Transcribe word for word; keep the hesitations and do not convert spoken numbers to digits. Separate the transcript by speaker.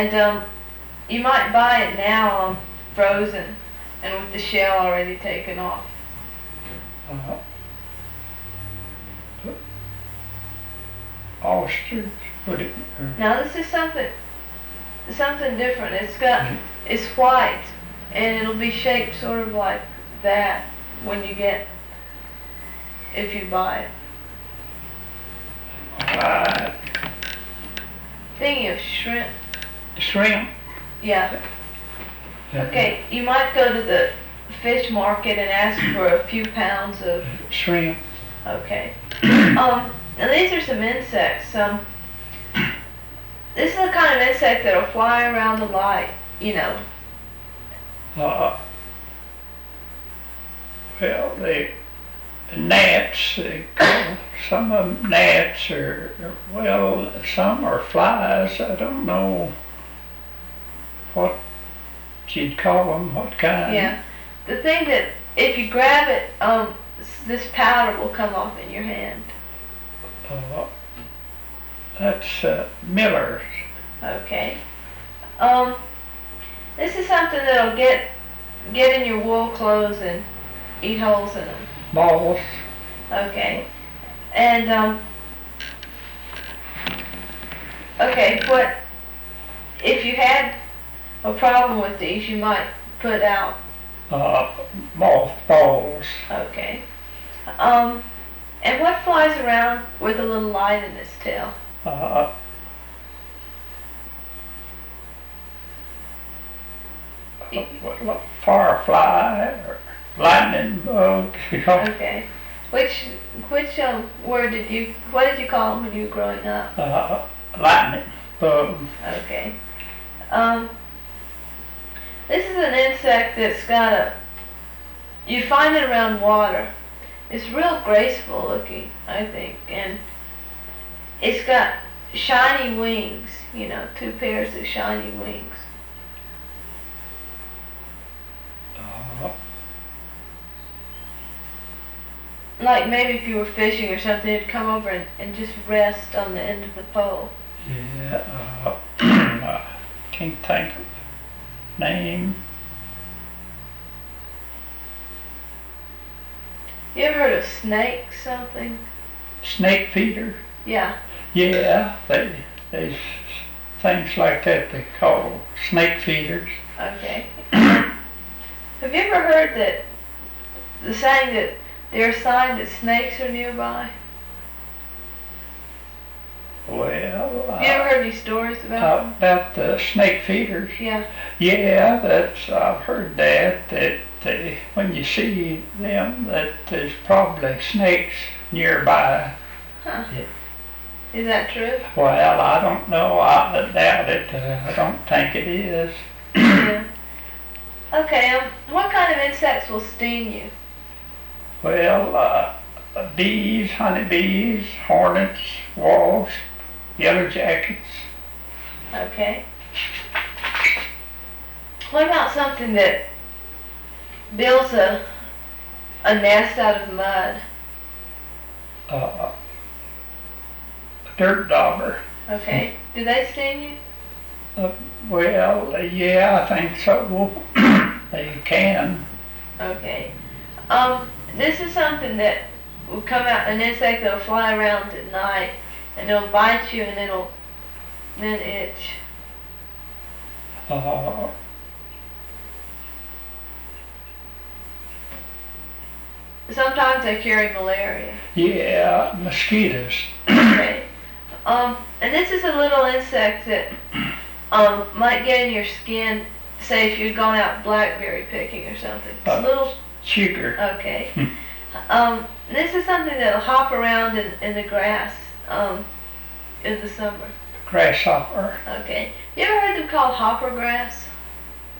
Speaker 1: and um, you might buy it now um, frozen and with the shell already taken off.
Speaker 2: Uh, ostrich, what it, or,
Speaker 1: Now this is something something different. It's got it's white and it'll be shaped sort of like that when you get if you buy it.
Speaker 2: uh,
Speaker 1: Thinking of shrimp.
Speaker 2: shrimp.
Speaker 1: Yeah. Okay, you might go to the fish market and ask for a few pounds of.
Speaker 2: Shrimp.
Speaker 1: Okay. Um, and these are some insects. Um, this is the kind of insect that'll fly around the light, you know.
Speaker 2: Uh, well, they, the gnats, they call some of them gnats, or, or, well, some are flies. I don't know what you'd call them, what kind.
Speaker 1: Yeah. The thing that if you grab it, um, this powder will come off in your hand.
Speaker 2: Uh, that's uh, Miller's.
Speaker 1: Okay. Um, this is something that'll get get in your wool clothes and eat holes in them.
Speaker 2: Balls.
Speaker 1: Okay. And um. Okay, what if you had a problem with these? You might put out.
Speaker 2: Uh, mothballs.
Speaker 1: Okay. Um, and what flies around with a little light in its tail?
Speaker 2: Uh, uh, firefly or lightning bug.
Speaker 1: Okay. Which which um, word did you what did you call them when you were growing up?
Speaker 2: Uh, lightning bug.
Speaker 1: Okay. Um, this is an insect that's got a. You find it around water. It's real graceful looking, I think, and it's got shiny wings. You know, two pairs of shiny wings.
Speaker 2: Uh,
Speaker 1: Like maybe if you were fishing or something, it'd come over and, and just rest on the end of the pole.
Speaker 2: yeah. Uh, uh, can't think of name.
Speaker 1: You ever heard of snake something?
Speaker 2: Snake feeder.
Speaker 1: Yeah.
Speaker 2: Yeah, they, they things like that they call snake feeders.
Speaker 1: Okay. Have you ever heard that the saying that they're a sign that snakes are nearby?
Speaker 2: Well,
Speaker 1: Have you ever
Speaker 2: uh,
Speaker 1: heard any stories about them?
Speaker 2: about the snake feeders.
Speaker 1: Yeah.
Speaker 2: Yeah, that's I've heard that that they, when you see them, that there's probably snakes nearby.
Speaker 1: Huh.
Speaker 2: Yeah.
Speaker 1: Is that true?
Speaker 2: Well, I don't know. I doubt it. Uh, I don't think it is.
Speaker 1: Yeah. Okay. Um, what kind of insects will sting you?
Speaker 2: Well, uh, bees, honeybees, hornets, wasps, yellow jackets.
Speaker 1: Okay. What about something that builds a a nest out of mud?
Speaker 2: Uh, a dirt dauber.
Speaker 1: Okay. Do they sting you?
Speaker 2: Uh, well, uh, yeah, I think so. They can.
Speaker 1: Okay. Um, this is something that will come out, an insect that'll fly around at night, and it'll bite you, and it'll then itch.
Speaker 2: Uh,
Speaker 1: Sometimes they carry malaria.
Speaker 2: yeah, mosquitoes.
Speaker 1: Okay. Um, and this is a little insect that um, might get in your skin, say if you'd gone out blackberry picking or something. It's a
Speaker 2: Uh,
Speaker 1: little,
Speaker 2: Sugar.
Speaker 1: okay. Um, this is something that'll hop around in, in the grass um, in the summer.
Speaker 2: Grasshopper.
Speaker 1: Okay. You ever heard them called hopper grass?